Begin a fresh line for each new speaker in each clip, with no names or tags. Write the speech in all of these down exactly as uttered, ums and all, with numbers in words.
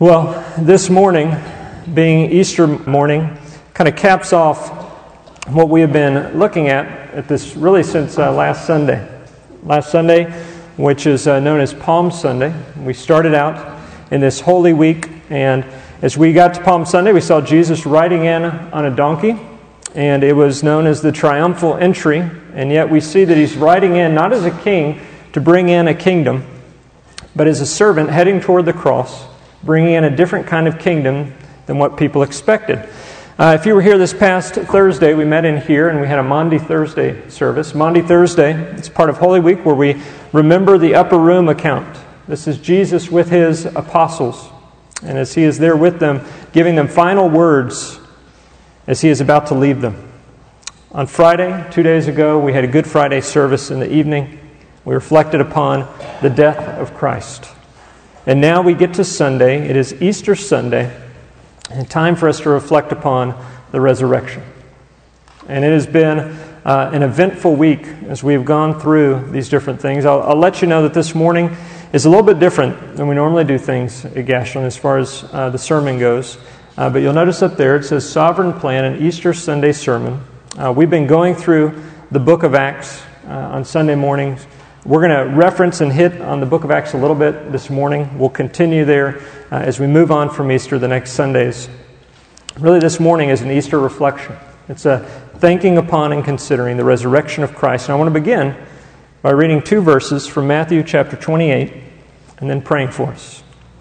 Well, this morning, being Easter morning, kind of caps off what we have been looking at at this really since uh, last Sunday. Last Sunday, which is uh, known as Palm Sunday. We started out in this Holy Week, and as we got to Palm Sunday, we saw Jesus riding in on a donkey, and it was known as the triumphal entry, and yet we see that he's riding in not as a king to bring in a kingdom, but as a servant heading toward the cross, bringing in a different kind of kingdom than what people expected. Uh, if you were here this past Thursday, we met in here and we had a Maundy Thursday service. Maundy Thursday, it's part of Holy Week where we remember the upper room account. This is Jesus with his apostles. And as he is there with them, giving them final words as he is about to leave them. On Friday, two days ago, we had a Good Friday service in the evening. We reflected upon the death of Christ. And now we get to Sunday. It is Easter Sunday, and time for us to reflect upon the resurrection. And it has been uh, an eventful week as we have gone through these different things. I'll, I'll let you know that this morning is a little bit different than we normally do things at Gashland as far as uh, the sermon goes. Uh, but you'll notice up there it says Sovereign Plan, an Easter Sunday sermon. Uh, we've been going through the book of Acts uh, on Sunday mornings. We're going to reference and hit on the book of Acts a little bit this morning. We'll continue there uh, as we move on from Easter the next Sundays. Really, this morning is an Easter reflection. It's a thinking upon and considering the resurrection of Christ. And I want to begin by reading two verses from Matthew chapter twenty-eight and then praying for us.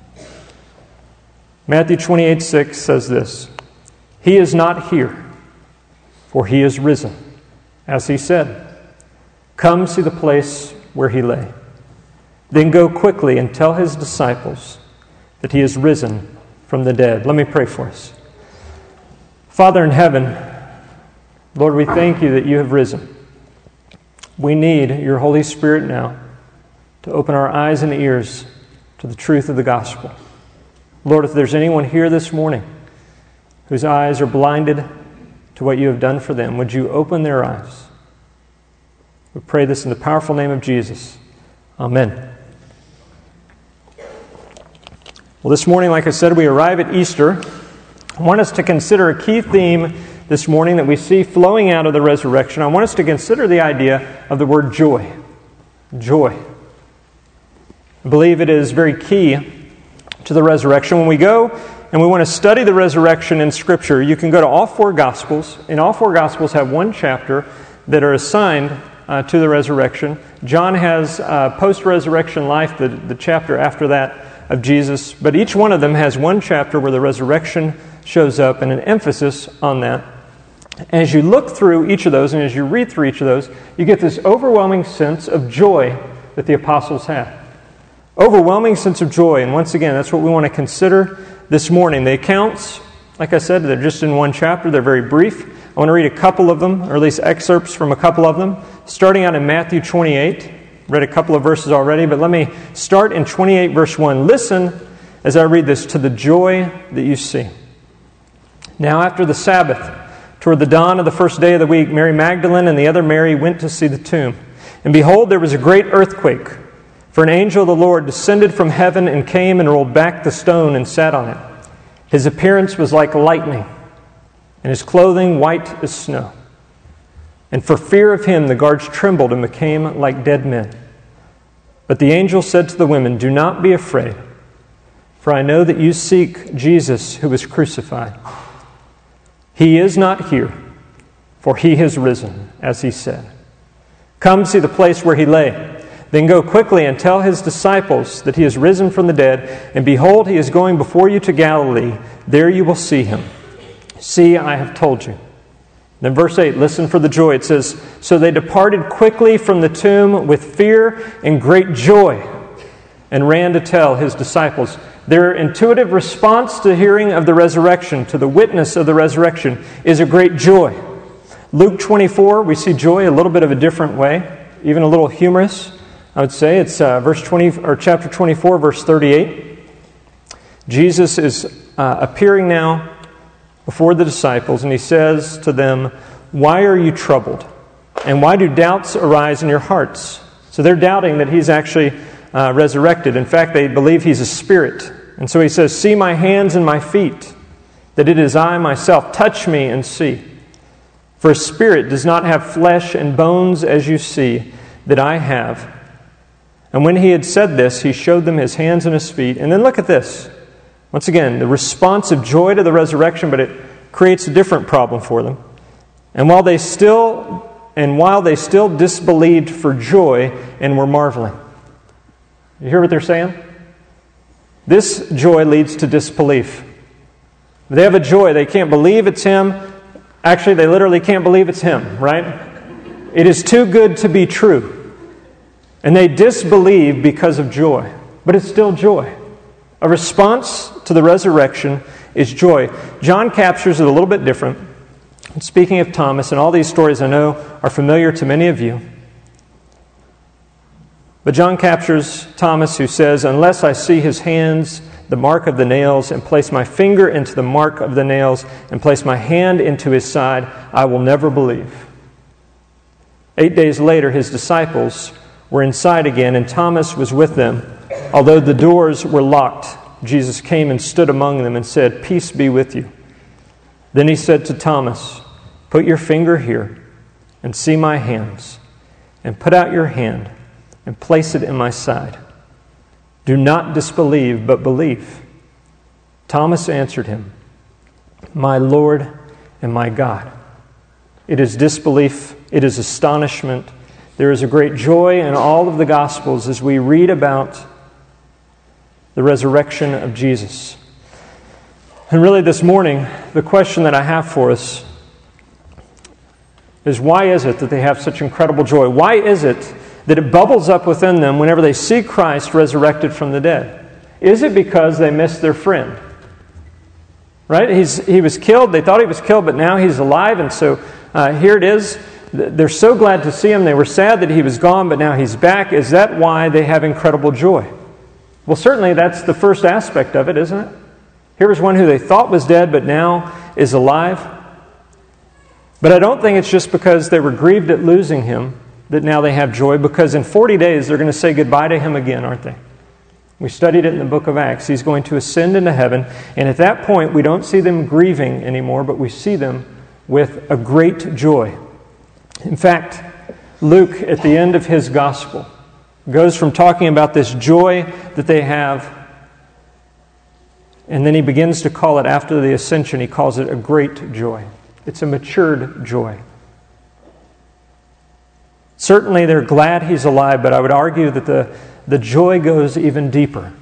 Matthew twenty-eight six says this, "He is not here, for he is risen, as he said. Come see the place where he lay. Then go quickly and tell his disciples that he is risen from the dead." Let me pray for us. Father in heaven, Lord, we thank you that you have risen. We need your Holy Spirit now to open our eyes and ears to the truth of the gospel. Lord, if there's anyone here this morning whose eyes are blinded to what you have done for them, would you open their eyes? We pray this in the powerful name of Jesus. Amen. Well, this morning, like I said, we arrive at Easter. I want us to consider a key theme this morning that we see flowing out of the resurrection. I want us to consider the idea of the word joy. Joy. I believe it is very key to the resurrection. When we go and we want to study the resurrection in Scripture, you can go to all four Gospels, and all four Gospels have one chapter that are assigned Uh, to the resurrection. John has uh, post-resurrection life, the, the chapter after that of Jesus, but each one of them has one chapter where the resurrection shows up and an emphasis on that. As you look through each of those and as you read through each of those, you get this overwhelming sense of joy that the apostles had. Overwhelming sense of joy, and once again, that's what we want to consider this morning. The accounts, like I said, they're just in one chapter, they're very brief. I want to read a couple of them, or at least excerpts from a couple of them. Starting out in Matthew twenty-eight. Read a couple of verses already, but let me start in twenty-eight verse one. Listen as I read this to the joy that you see. "Now after the Sabbath, toward the dawn of the first day of the week, Mary Magdalene and the other Mary went to see the tomb. And behold, there was a great earthquake. For an angel of the Lord descended from heaven and came and rolled back the stone and sat on it. His appearance was like lightning, and his clothing white as snow. And for fear of him, the guards trembled and became like dead men. But the angel said to the women, 'Do not be afraid, for I know that you seek Jesus who was crucified. He is not here, for he has risen, as he said. Come see the place where he lay. Then go quickly and tell his disciples that he is risen from the dead, and behold, he is going before you to Galilee. There you will see him. See, I have told you.' Then verse eight, listen for the joy. It says, 'So they departed quickly from the tomb with fear and great joy and ran to tell his disciples.'" Their intuitive response to hearing of the resurrection, to the witness of the resurrection, is a great joy. Luke twenty-four, we see joy a little bit of a different way, even a little humorous, I would say. It's uh, verse twenty or chapter twenty-four, verse thirty-eight. Jesus is uh, appearing now before the disciples, and he says to them, "Why are you troubled? And why do doubts arise in your hearts?" So they're doubting that he's actually uh, resurrected. In fact, they believe he's a spirit. And so he says, see my hands and my feet, that it is I myself. Touch me and see. For a spirit does not have flesh and bones as you see that I have. And when he had said this, he showed them his hands and his feet. And then look at this. Once again, the response of joy to the resurrection, but it creates a different problem for them. And while they still and while they still disbelieved for joy and were marveling. You hear what they're saying? This joy leads to disbelief. They have a joy. They can't believe it's him. Actually, they literally can't believe it's him, right? It is too good to be true. And they disbelieve because of joy. But it's still joy. A response to the resurrection is joy. John captures it a little bit different. And speaking of Thomas, and all these stories I know are familiar to many of you. But John captures Thomas, who says, unless I see his hands, the mark of the nails, and place my finger into the mark of the nails, and place my hand into his side, I will never believe. Eight days later, his disciples were inside again, and Thomas was with them. Although the doors were locked, Jesus came and stood among them and said, peace be with you. Then he said to Thomas, put your finger here and see my hands, and put out your hand and place it in my side. Do not disbelieve, but believe. Thomas answered him, my Lord and my God. It is disbelief, it is astonishment. There is a great joy in all of the Gospels as we read about the resurrection of Jesus. And really this morning, the question that I have for us is, why is it that they have such incredible joy? Why is it that it bubbles up within them whenever they see Christ resurrected from the dead? Is it because they missed their friend? Right? He's, he was killed. They thought he was killed, but now he's alive. And so uh, here it is. They're so glad to see him. They were sad that he was gone, but now he's back. Is that why they have incredible joy? Well, certainly that's the first aspect of it, isn't it? Here was one who they thought was dead, but now is alive. But I don't think it's just because they were grieved at losing him that now they have joy, because in forty days they're going to say goodbye to him again, aren't they? We studied it in the book of Acts. He's going to ascend into heaven, and at that point we don't see them grieving anymore, but we see them with a great joy. In fact, Luke, at the end of his gospel, goes from talking about this joy that they have, and then he begins to call it, after the ascension, he calls it a great joy. It's a matured joy. Certainly they're glad he's alive, but I would argue that the, the joy goes even deeper.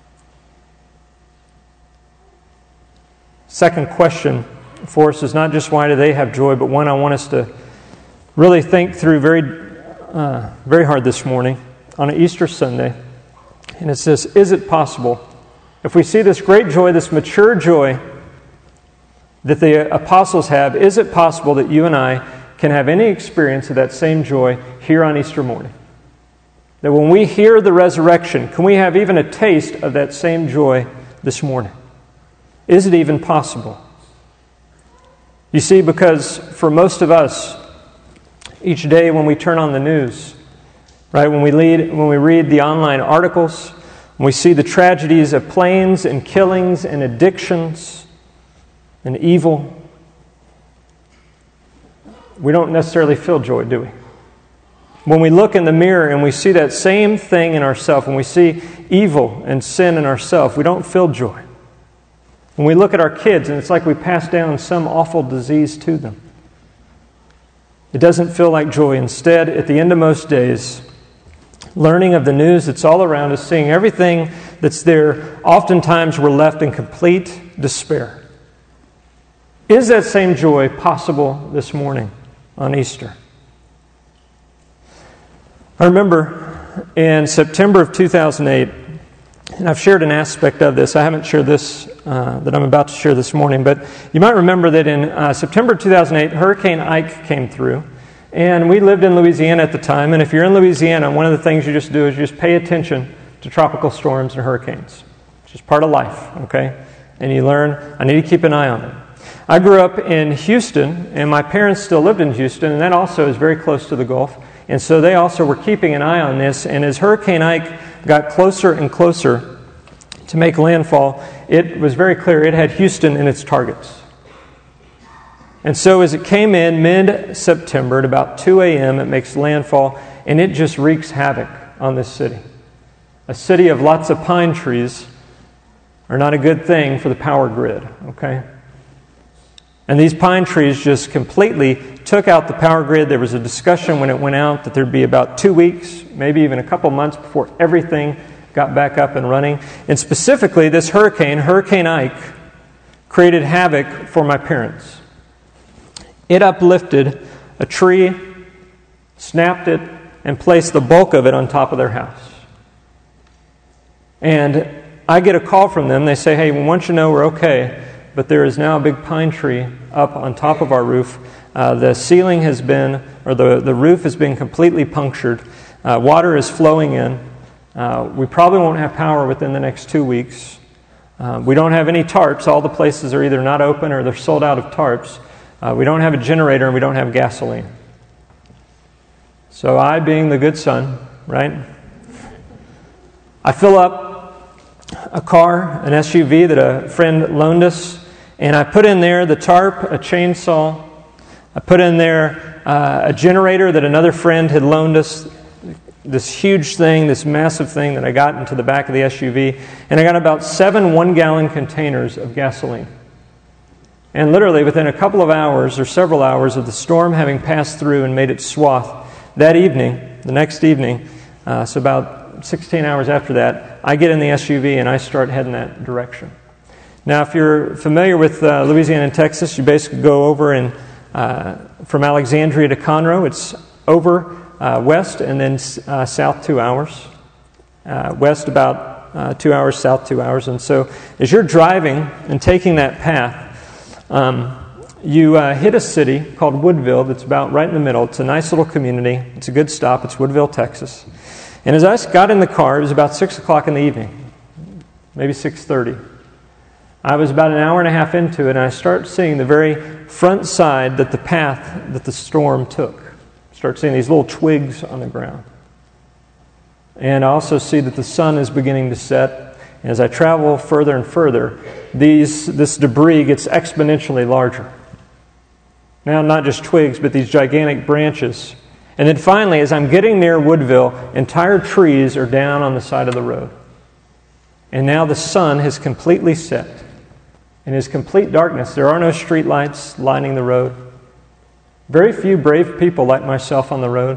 Second question for us is not just why do they have joy, but one I want us to really think through very, uh, very hard this morning on an Easter Sunday. And it's this: is it possible, if we see this great joy, this mature joy that the apostles have, is it possible that you and I can have any experience of that same joy here on Easter morning? That when we hear the resurrection, can we have even a taste of that same joy this morning? Is it even possible? You see, because for most of us, each day when we turn on the news, right, when we read, when we read the online articles, when we see the tragedies of planes and killings and addictions and evil, we don't necessarily feel joy, do we? When we look in the mirror and we see that same thing in ourselves, when we see evil and sin in ourselves, we don't feel joy. When we look at our kids and it's like we pass down some awful disease to them, it doesn't feel like joy. Instead, at the end of most days, learning of the news that's all around us, seeing everything that's there, oftentimes we're left in complete despair. Is that same joy possible this morning on Easter? I remember in September of two thousand eight, and I've shared an aspect of this. I haven't shared this uh, that I'm about to share this morning, but you might remember that in uh, September two thousand eight, Hurricane Ike came through, and we lived in Louisiana at the time. And if you're in Louisiana, one of the things you just do is you just pay attention to tropical storms and hurricanes. It's just part of life, okay? And you learn, I need to keep an eye on it. I grew up in Houston, and my parents still lived in Houston, and that also is very close to the Gulf. And so they also were keeping an eye on this. And as Hurricane Ike got closer and closer to make landfall, it was very clear it had Houston in its targets. And so as it came in mid-September at about two a.m., it makes landfall, and it just wreaks havoc on this city. A city of lots of pine trees are not a good thing for the power grid, okay? And these pine trees just completely took out the power grid. There was a discussion when it went out that there'd be about two weeks, maybe even a couple months before everything got back up and running. And specifically, this hurricane, Hurricane Ike, created havoc for my parents. It uplifted a tree, snapped it, and placed the bulk of it on top of their house. And I get a call from them. They say, hey, we want you to know we're okay, but there is now a big pine tree up on top of our roof. Uh, the ceiling has been, or the, the roof has been completely punctured. Uh, water is flowing in. Uh, we probably won't have power within the next two weeks. Uh, we don't have any tarps. All the places are either not open or they're sold out of tarps. Uh, we don't have a generator and we don't have gasoline. So I, being the good son, right, I fill up a car, an S U V that a friend loaned us, and I put in there the tarp, a chainsaw. I put in there uh, a generator that another friend had loaned us, this huge thing, this massive thing that I got into the back of the S U V, and I got about seven one-gallon containers of gasoline. And literally within a couple of hours or several hours of the storm having passed through and made its swath, that evening, the next evening, uh, so about sixteen hours after that, I get in the S U V and I start heading that direction. Now, if you're familiar with uh, Louisiana and Texas, you basically go over and uh, from Alexandria to Conroe. It's over uh, west and then uh, south two hours. Uh, west about uh, two hours, south two hours. And so as you're driving and taking that path, um, you uh, hit a city called Woodville that's about right in the middle. It's a nice little community. It's a good stop. It's Woodville, Texas. And as I got in the car, it was about six o'clock in the evening, maybe six thirty. I was about an hour and a half into it, and I start seeing the very front side that the path that the storm took. Start seeing these little twigs on the ground. And I also see that the sun is beginning to set. And as I travel further and further, these this debris gets exponentially larger. Now, not just twigs, but these gigantic branches. And then finally, as I'm getting near Woodville, entire trees are down on the side of the road. And now the sun has completely set. In his complete darkness, there are no street lights lining the road. Very few brave people like myself on the road.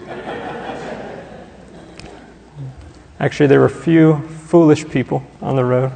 Actually, there were few foolish people on the road.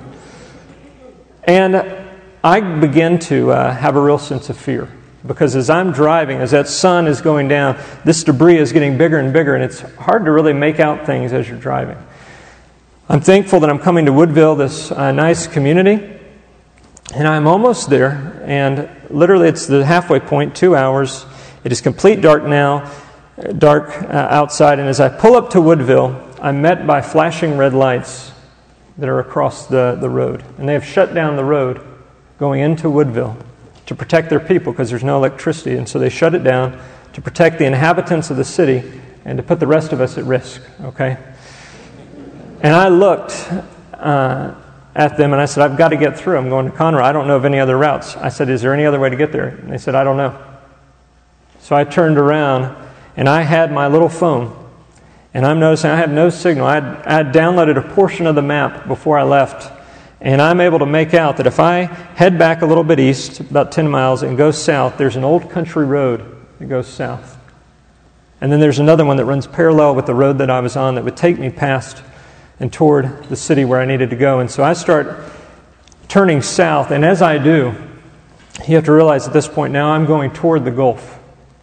And I begin to uh, have a real sense of fear. Because as I'm driving, as that sun is going down, this debris is getting bigger and bigger, and it's hard to really make out things as you're driving. I'm thankful that I'm coming to Woodville, this uh, nice community, and I'm almost there, and literally it's the halfway point, two hours. It is complete dark now, dark uh, outside, and as I pull up to Woodville, I'm met by flashing red lights that are across the, the road, and they have shut down the road going into Woodville to protect their people because there's no electricity. And so they shut it down to protect the inhabitants of the city and to put the rest of us at risk, okay? And I looked uh, at them and I said, I've got to get through. I'm going to Conroe. I don't know of any other routes. I said, is there any other way to get there? And they said, I don't know. So I turned around and I had my little phone. And I'm noticing I have no signal. I had, I had downloaded a portion of the map before I left. And I'm able to make out that if I head back a little bit east, about ten miles, and go south, there's an old country road that goes south. And then there's another one that runs parallel with the road that I was on that would take me past and toward the city where I needed to go. And so I start turning south, and as I do, you have to realize at this point now I'm going toward the Gulf.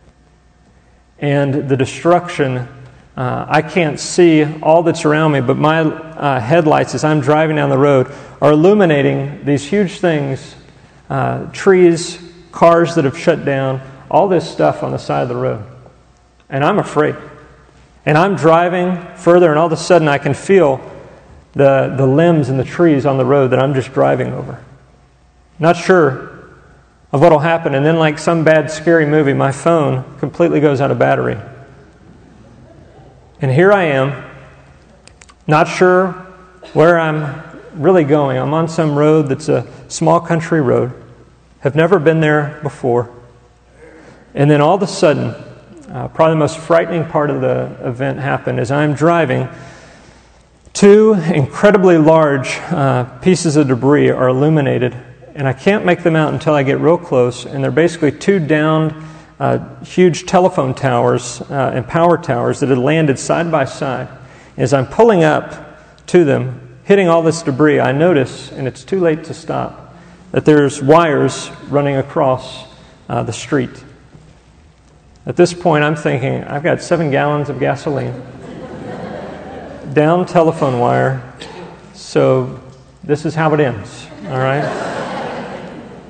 And the destruction, uh, I can't see all that's around me, but my uh, headlights as I'm driving down the road are illuminating these huge things, uh, trees, cars that have shut down, all this stuff on the side of the road. And I'm afraid. And I'm driving further, and all of a sudden I can feel the, the limbs and the trees on the road that I'm just driving over. Not sure of what will happen. And then like some bad, scary movie, my phone completely goes out of battery. And here I am, not sure where I'm really going. I'm on some road that's a small country road. Have never been there before. And then all of a sudden, uh, probably the most frightening part of the event happened as I'm driving. Two incredibly large uh, pieces of debris are illuminated, and I can't make them out until I get real close, and they're basically two downed uh, huge telephone towers uh, and power towers that had landed side by side. As I'm pulling up to them, hitting all this debris, I notice, and it's too late to stop, that there's wires running across uh, the street. At this point, I'm thinking, I've got seven gallons of gasoline, down telephone wire, so this is how it ends, all right?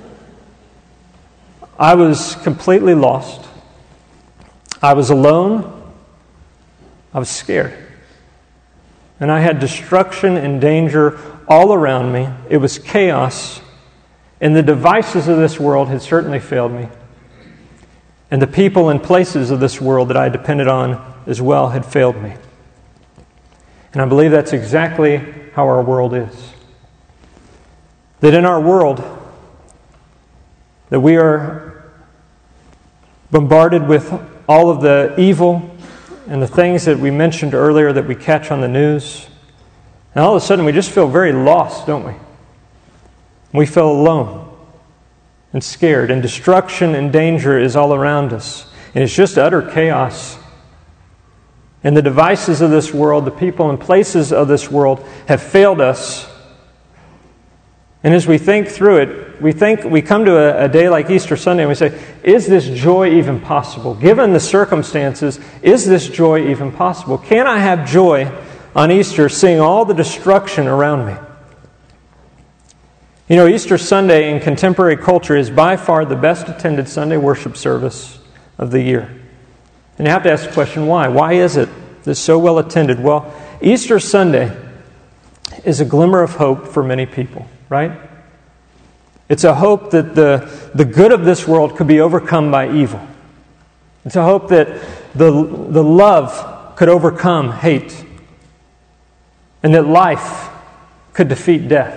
I was completely lost. I was alone. I was scared. And I had destruction and danger all around me. It was chaos. And the devices of this world had certainly failed me. And the people and places of this world that I depended on as well had failed me. And I believe that's exactly how our world is. That in our world, that we are bombarded with all of the evil and the things that we mentioned earlier that we catch on the news. And all of a sudden we just feel very lost, don't we? We feel alone and scared, and destruction and danger is all around us. And it's just utter chaos. And the devices of this world, the people and places of this world have failed us. And as we think through it, we think we come to a, a day like Easter Sunday and we say, is this joy even possible? Given the circumstances, is this joy even possible? Can I have joy on Easter seeing all the destruction around me? You know, Easter Sunday in contemporary culture is by far the best attended Sunday worship service of the year. And you have to ask the question, why? Why is it that's so well attended? Well, Easter Sunday is a glimmer of hope for many people, right? It's a hope that the, the good of this world could be overcome by evil. It's a hope that the, the love could overcome hate. And that life could defeat death.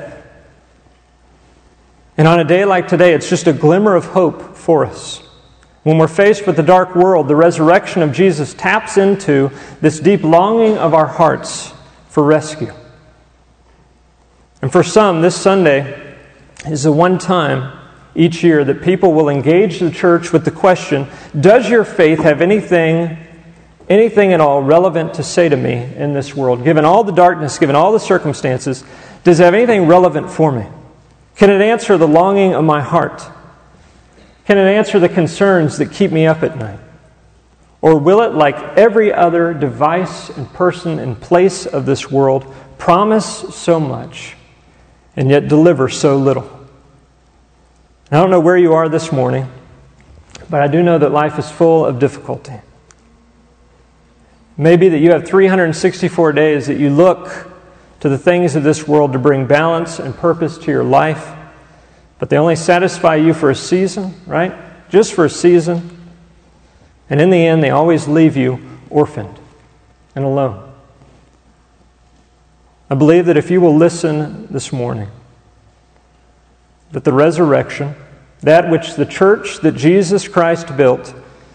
And on a day like today, it's just a glimmer of hope for us. When we're faced with the dark world, the resurrection of Jesus taps into this deep longing of our hearts for rescue. And for some, this Sunday is the one time each year that people will engage the church with the question, does your faith have anything, anything at all relevant to say to me in this world? Given all the darkness, given all the circumstances, does it have anything relevant for me? Can it answer the longing of my heart? Can it answer the concerns that keep me up at night? Or will it, like every other device and person and place of this world, promise so much and yet deliver so little? I don't know where you are this morning, but I do know that life is full of difficulty. Maybe that you have three hundred sixty-four days that you look to the things of this world to bring balance and purpose to your life, but they only satisfy you for a season, right? Just for a season. And in the end, they always leave you orphaned and alone. I believe that if you will listen this morning, that the resurrection, that which the church that Jesus Christ built,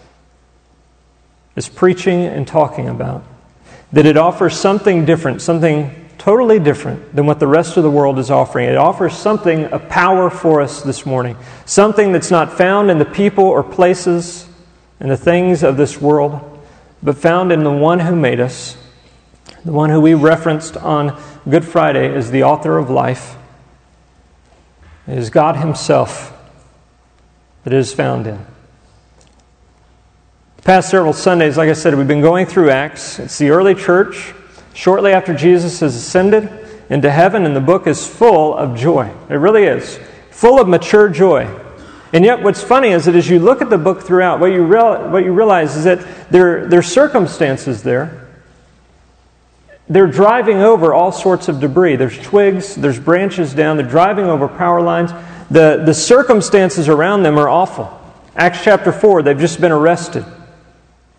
is preaching and talking about, that it offers something different, something totally different than what the rest of the world is offering. It offers something of power for us this morning. Something that's not found in the people or places and the things of this world, but found in the one who made us, the one who we referenced on Good Friday as the author of life. It is God Himself that it is found in. The past several Sundays, like I said, we've been going through Acts. It's the early church, shortly after Jesus has ascended into heaven, and the book is full of joy. It really is. Full of mature joy. And yet what's funny is that as you look at the book throughout, what you, real, what you realize is that there, there are circumstances there. They're driving over all sorts of debris. There's twigs, there's branches down, they're driving over power lines. The, the circumstances around them are awful. Acts chapter four, they've just been arrested.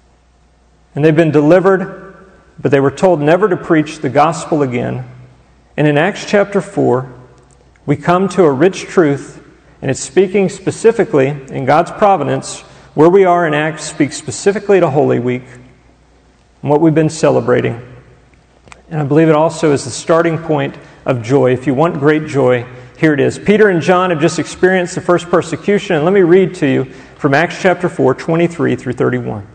And they've been delivered, but they were told never to preach the gospel again. And in Acts chapter four, we come to a rich truth, and it's speaking specifically in God's providence. Where we are in Acts speaks specifically to Holy Week and what we've been celebrating. And I believe it also is the starting point of joy. If you want great joy, here it is. Peter and John have just experienced the first persecution, and let me read to you from Acts chapter four, twenty-three through thirty-one.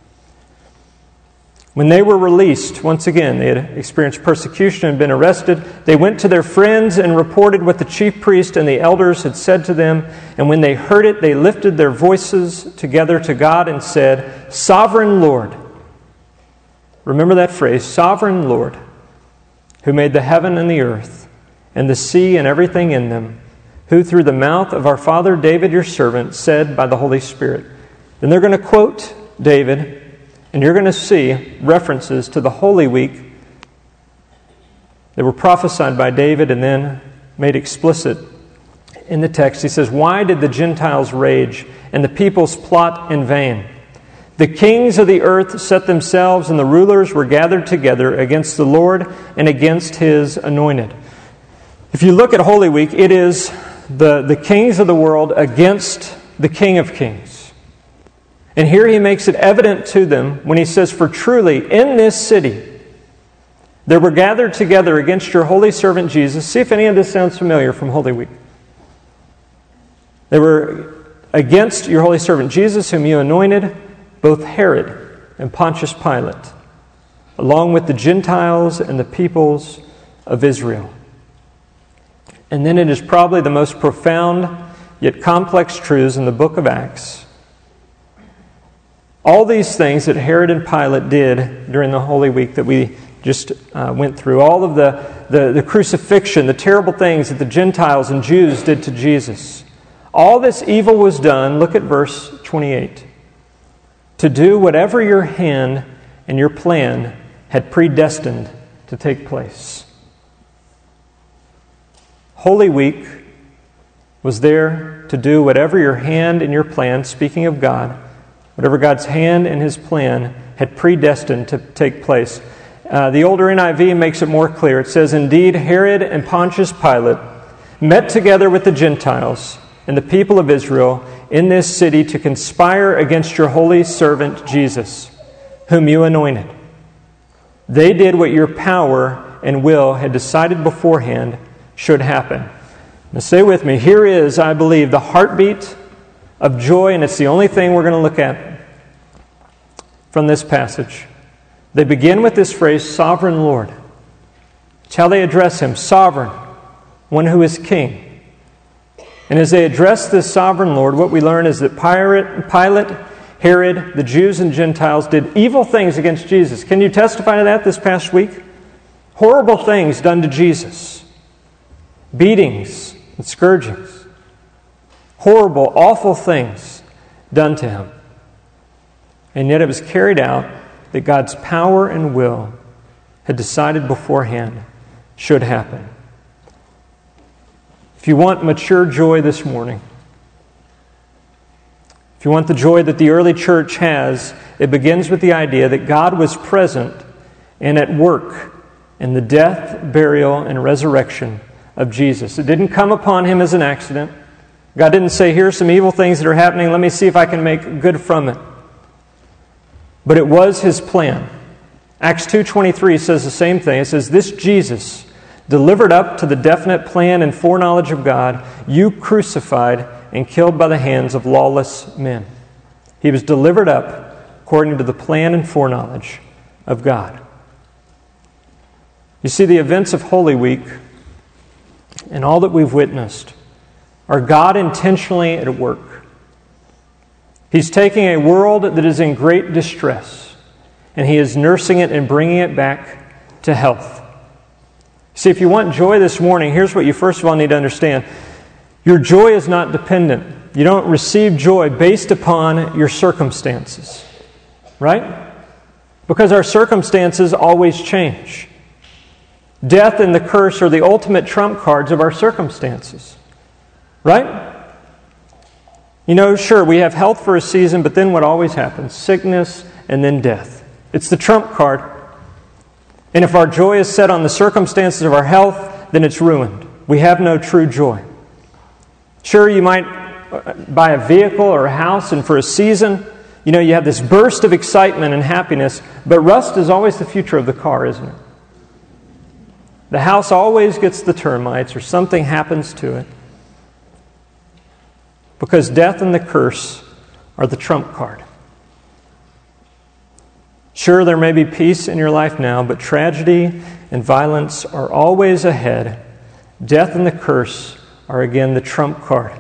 When they were released, once again, they had experienced persecution and been arrested. They went to their friends and reported what the chief priest and the elders had said to them. And when they heard it, they lifted their voices together to God and said, "Sovereign Lord," remember that phrase, "Sovereign Lord, who made the heaven and the earth, and the sea and everything in them, who through the mouth of our father David your servant said by the Holy Spirit." Then they're going to quote David, and you're going to see references to the Holy Week that were prophesied by David and then made explicit in the text. He says, "Why did the Gentiles rage and the peoples plot in vain? The kings of the earth set themselves, and the rulers were gathered together against the Lord and against His anointed." If you look at Holy Week, it is the, the kings of the world against the King of Kings. And here he makes it evident to them when he says, "For truly in this city there were gathered together against your holy servant Jesus." See if any of this sounds familiar from Holy Week. They were against your holy servant Jesus, whom you anointed, both Herod and Pontius Pilate, along with the Gentiles and the peoples of Israel. And then it is probably the most profound yet complex truths in the book of Acts. All these things that Herod and Pilate did during the Holy Week that we just uh, went through, all of the, the, the crucifixion, the terrible things that the Gentiles and Jews did to Jesus, all this evil was done, look at verse twenty-eight, to do whatever your hand and your plan had predestined to take place. Holy Week was there to do whatever your hand and your plan, speaking of God, whatever God's hand and His plan had predestined to take place. Uh, the older N I V makes it more clear. It says, "Indeed, Herod and Pontius Pilate met together with the Gentiles and the people of Israel in this city to conspire against your holy servant Jesus, whom you anointed. They did what your power and will had decided beforehand should happen." Now say with me, here is, I believe, the heartbeat of joy, and it's the only thing we're going to look at from this passage. They begin with this phrase, "Sovereign Lord." It's how they address Him, sovereign, one who is king. And as they address this sovereign Lord, what we learn is that Pilate, Herod, the Jews and Gentiles did evil things against Jesus. Can you testify to that this past week? Horrible things done to Jesus. Beatings and scourgings. Horrible, awful things done to Him. And yet it was carried out that God's power and will had decided beforehand should happen. If you want mature joy this morning, if you want the joy that the early church has, it begins with the idea that God was present and at work in the death, burial, and resurrection of Jesus. It didn't come upon Him as an accident. God didn't say, "Here's some evil things that are happening. Let me see if I can make good from it." But it was His plan. Acts two twenty-three says the same thing. It says, "This Jesus, delivered up to the definite plan and foreknowledge of God, you crucified and killed by the hands of lawless men." He was delivered up according to the plan and foreknowledge of God. You see, the events of Holy Week and all that we've witnessed are God intentionally at work. He's taking a world that is in great distress, and He is nursing it and bringing it back to health. See, if you want joy this morning, here's what you first of all need to understand. Your joy is not dependent. You don't receive joy based upon your circumstances, right? Because our circumstances always change. Death and the curse are the ultimate trump cards of our circumstances, right? You know, sure, we have health for a season, but then what always happens? Sickness and then death. It's the trump card. And if our joy is set on the circumstances of our health, then it's ruined. We have no true joy. Sure, you might buy a vehicle or a house, and for a season, you know, you have this burst of excitement and happiness, but rust is always the future of the car, isn't it? The house always gets the termites or something happens to it. Because death and the curse are the trump card. Sure, there may be peace in your life now, but tragedy and violence are always ahead. Death and the curse are again the trump card.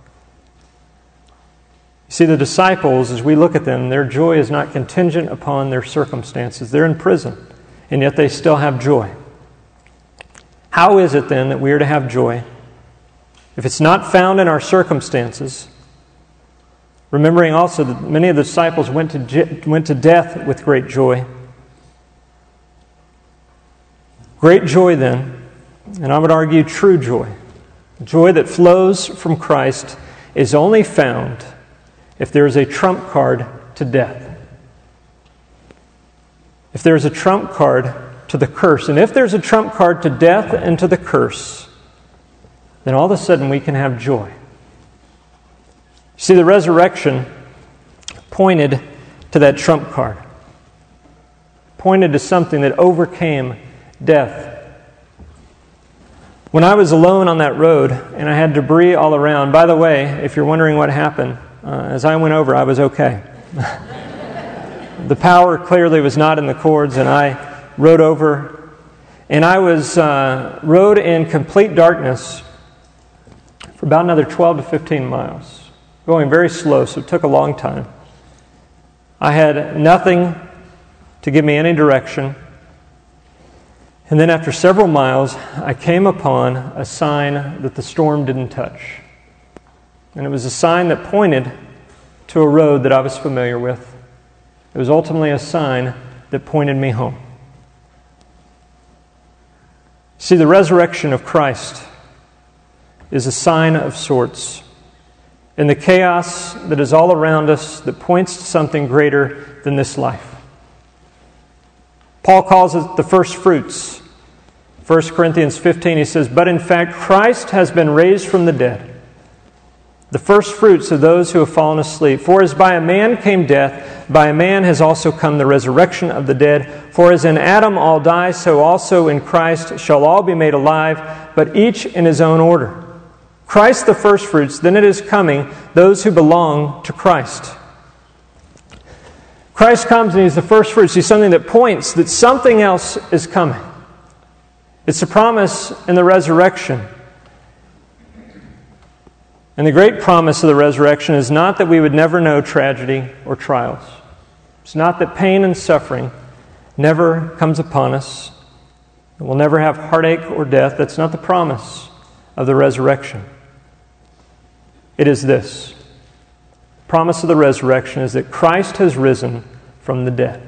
You see, the disciples, as we look at them, their joy is not contingent upon their circumstances. They're in prison, and yet they still have joy. How is it then that we are to have joy? If it's not found in our circumstances, remembering also that many of the disciples went to, went to death with great joy. Great joy then, and I would argue true joy, joy that flows from Christ, is only found if there is a trump card to death. If there is a trump card to the curse, and if there's a trump card to death and to the curse, then all of a sudden we can have joy. See, the resurrection pointed to that trump card, pointed to something that overcame death. When I was alone on that road and I had debris all around, by the way, if you're wondering what happened, uh, as I went over, I was okay. The power clearly was not in the cords, and I rode over, and I was uh, rode in complete darkness for about another twelve to fifteen miles, going very slow, so it took a long time. I had nothing to give me any direction. And then after several miles, I came upon a sign that the storm didn't touch. And it was a sign that pointed to a road that I was familiar with. It was ultimately a sign that pointed me home. See, the resurrection of Christ is a sign of sorts. In the chaos that is all around us that points to something greater than this life. Paul calls it the first fruits. First Corinthians fifteen, he says, "But in fact, Christ has been raised from the dead, the first fruits of those who have fallen asleep. For as by a man came death, by a man has also come the resurrection of the dead. For as in Adam all die, so also in Christ shall all be made alive, but each in his own order. Christ the first fruits, then it is coming those who belong to Christ." Christ comes and He's the first fruits. He's something that points that something else is coming. It's a promise in the resurrection. And the great promise of the resurrection is not that we would never know tragedy or trials. It's not that pain and suffering never comes upon us. We'll never have heartache or death. That's not the promise of the resurrection. It is this. The promise of the resurrection is that Christ has risen from the dead.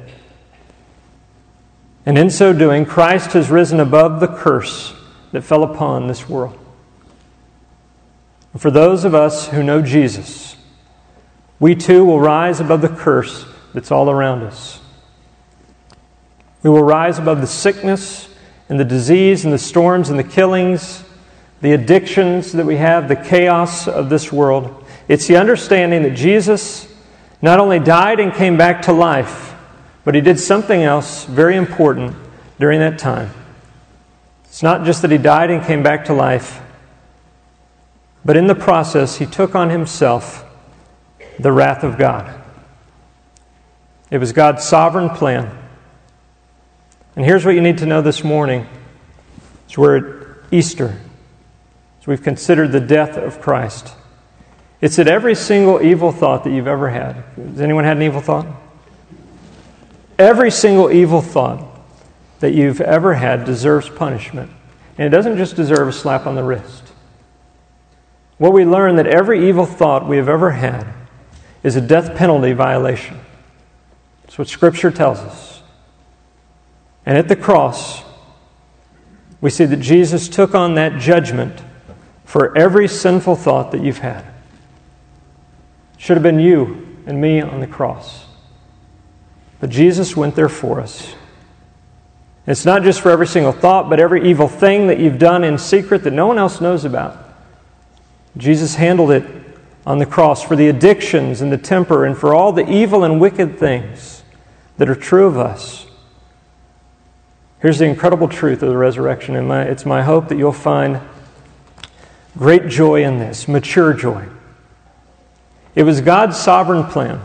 And in so doing, Christ has risen above the curse that fell upon this world. And for those of us who know Jesus, we too will rise above the curse that's all around us. We will rise above the sickness and the disease and the storms and the killings, the addictions that we have, the chaos of this world. It's the understanding that Jesus not only died and came back to life, but He did something else very important during that time. It's not just that He died and came back to life, but in the process, He took on Himself the wrath of God. It was God's sovereign plan. And here's what you need to know this morning. As we're at Easter, as we've considered the death of Christ. It's that every single evil thought that you've ever had. Has anyone had an evil thought? Every single evil thought that you've ever had deserves punishment. And it doesn't just deserve a slap on the wrist. What we learn that every evil thought we have ever had is a death penalty violation. That's what Scripture tells us. And at the cross, we see that Jesus took on that judgment for every sinful thought that you've had. It should have been you and me on the cross. But Jesus went there for us. It's not just for every single thought, but every evil thing that you've done in secret that no one else knows about. Jesus handled it on the cross for the addictions and the temper and for all the evil and wicked things that are true of us. Here's the incredible truth of the resurrection, and my, it's my hope that you'll find great joy in this, mature joy. It was God's sovereign plan,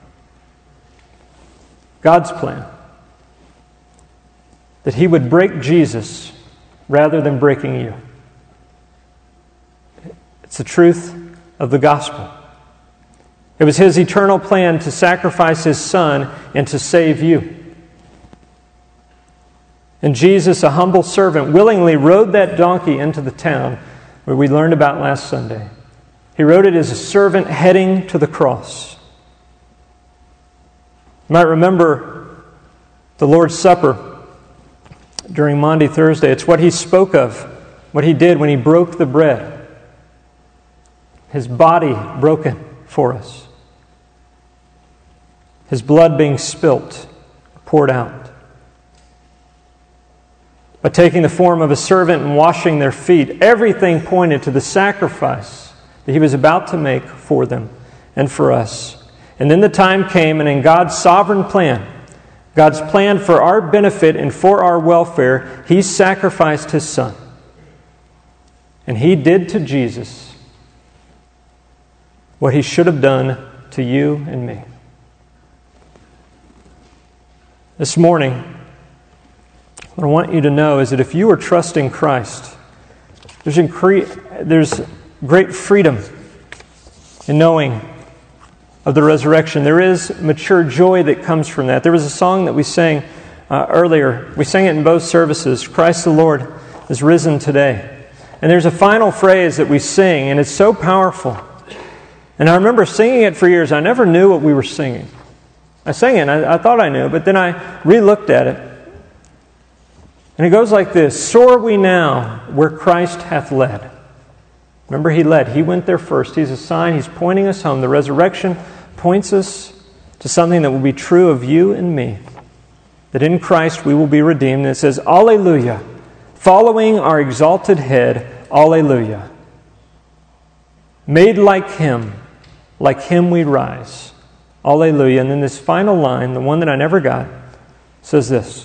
God's plan, that He would break Jesus rather than breaking you. It's the truth of the gospel. It was His eternal plan to sacrifice His Son and to save you. And Jesus, a humble servant, willingly rode that donkey into the town where we learned about last Sunday. He rode it as a servant heading to the cross. You might remember the Lord's Supper during Maundy Thursday. It's what He spoke of, what He did when He broke the bread. His body broken for us. His blood being spilt, poured out. By taking the form of a servant and washing their feet, everything pointed to the sacrifice that He was about to make for them and for us. And then the time came, and in God's sovereign plan, God's plan for our benefit and for our welfare, He sacrificed His Son. And He did to Jesus what He should have done to you and me. This morning, what I want you to know is that if you are trusting Christ, there's, incre- there's great freedom in knowing of the resurrection. There is mature joy that comes from that. There was a song that we sang uh, earlier. We sang it in both services. Christ the Lord is risen today. And there's a final phrase that we sing, and it's so powerful. And I remember singing it for years. I never knew what we were singing. I sang it, and I, I thought I knew, but then I re-looked at it. And it goes like this: soar we now where Christ hath led. Remember, He led. He went there first. He's a sign. He's pointing us home. The resurrection points us to something that will be true of you and me. That in Christ we will be redeemed. And it says, Alleluia. Following our exalted head, Alleluia. Made like Him, like Him we rise. Alleluia. And then this final line, the one that I never got, says this: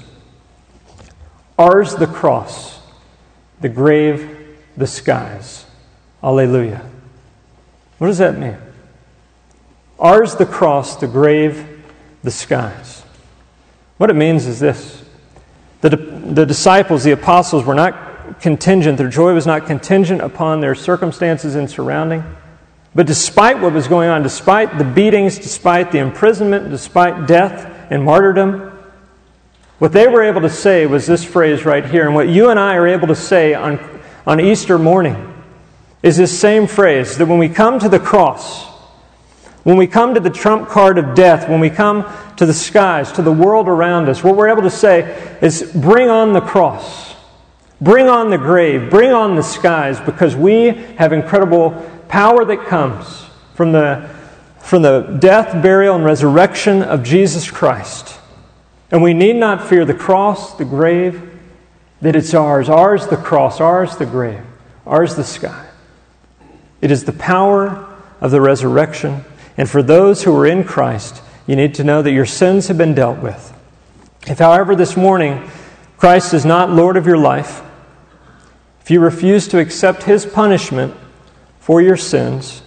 ours the cross, the grave, the skies. Alleluia. What does that mean? Ours the cross, the grave, the skies. What it means is this: the, the disciples, the apostles, were not contingent, their joy was not contingent upon their circumstances and surrounding. But despite what was going on, despite the beatings, despite the imprisonment, despite death and martyrdom, what they were able to say was this phrase right here. And what you and I are able to say on, on Easter morning is this same phrase, that when we come to the cross, when we come to the trump card of death, when we come to the skies, to the world around us, what we're able to say is, bring on the cross. Bring on the grave. Bring on the skies, because we have incredible power that comes from the, from the death, burial, and resurrection of Jesus Christ. And we need not fear the cross, the grave, that it's ours. Ours the cross, ours the grave, ours the sky. It is the power of the resurrection. And for those who are in Christ, you need to know that your sins have been dealt with. If, however, this morning Christ is not Lord of your life, if you refuse to accept His punishment for your sins,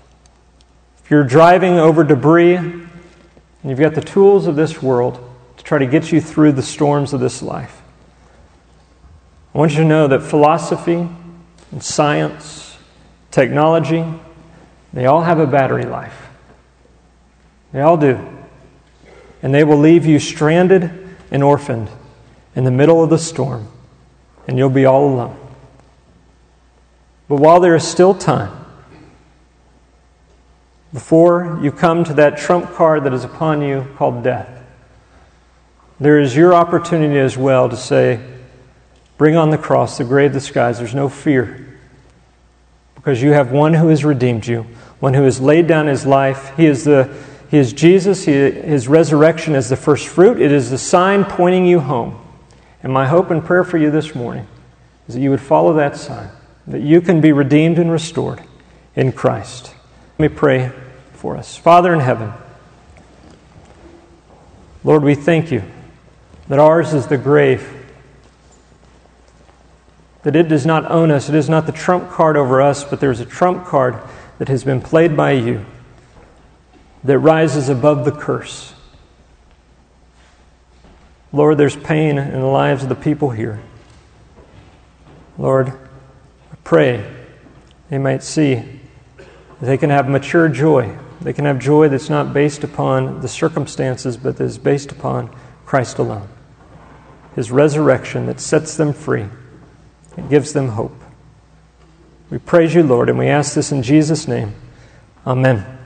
if you're driving over debris and you've got the tools of this world to try to get you through the storms of this life, I want you to know that philosophy and science, technology, they all have a battery life. They all do. And they will leave you stranded and orphaned in the middle of the storm, and you'll be all alone. But while there is still time, before you come to that trump card that is upon you called death, there is your opportunity as well to say, bring on the cross, the grave, the skies. There's no fear, because you have one who has redeemed you, one who has laid down His life. He is the He is Jesus. He, his resurrection is the first fruit. It is the sign pointing you home. And my hope and prayer for you this morning is that you would follow that sign, that you can be redeemed and restored in Christ. Let me pray for us. Father in heaven, Lord, we thank you that ours is the grave, that it does not own us. It is not the trump card over us, but there's a trump card that has been played by you that rises above the curse. Lord, there's pain in the lives of the people here. Lord, I pray they might see that they can have mature joy. They can have joy that's not based upon the circumstances, but that is based upon Christ alone. His resurrection that sets them free and gives them hope. We praise you, Lord, and we ask this in Jesus' name. Amen.